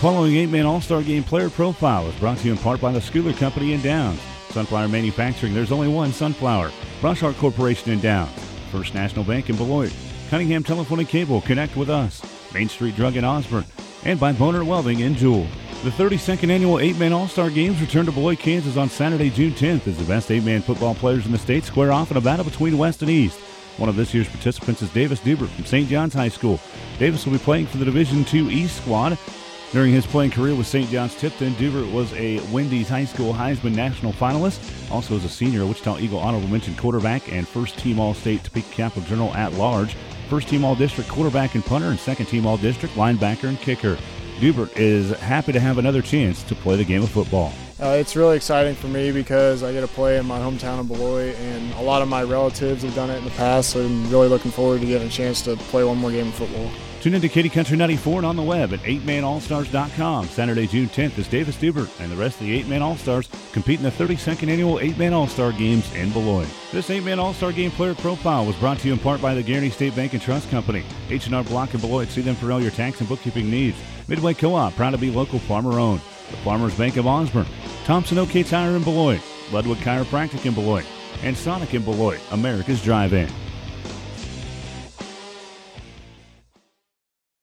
following 8-Man All-Star Game player profile is brought to you in part by the Schooler Company in Downs. Sunflower Manufacturing, there's only one Sunflower. Brushart Corporation in Downs. First National Bank in Beloit. Cunningham Telephone and Cable, connect with us. Main Street Drug in Osborne. And by Boner Welding in Jewell. The 32nd annual 8-Man All-Star Games return to Beloit, Kansas on Saturday, June 10th as the best 8-man football players in the state square off in a battle between West and East. One of this year's participants is Davis Dubert from St. John's High School. Davis will be playing for the Division II East squad. During his playing career with St. John's Tipton, Dubert was a Wendy's High School Heisman National finalist. Also as a senior, Wichita Eagle honorable mention quarterback and first-team All-State Topeka Capital Journal at-large, first-team All-District quarterback and punter, and second-team All-District linebacker and kicker. Dubert is happy to have another chance to play the game of football. It's really exciting for me because I get to play in my hometown of Beloit, and a lot of my relatives have done it in the past, so I'm really looking forward to getting a chance to play one more game of football. Tune in to Katy Country 94 and on the web at 8manallstars.com. Saturday, June 10th is Davis Dubert and the rest of the 8-Man All-Stars compete in the 32nd annual 8-Man All-Star Games in Beloit. This 8-Man All-Star Game player profile was brought to you in part by the Guaranty State Bank and Trust Company, H&R Block in Beloit. See them for all your tax and bookkeeping needs. Midway Co-op, proud to be local farmer-owned. The Farmers Bank of Osborne, Thompson Oak Tire in Beloit, Ludwig Chiropractic in Beloit, and Sonic in Beloit, America's Drive-In.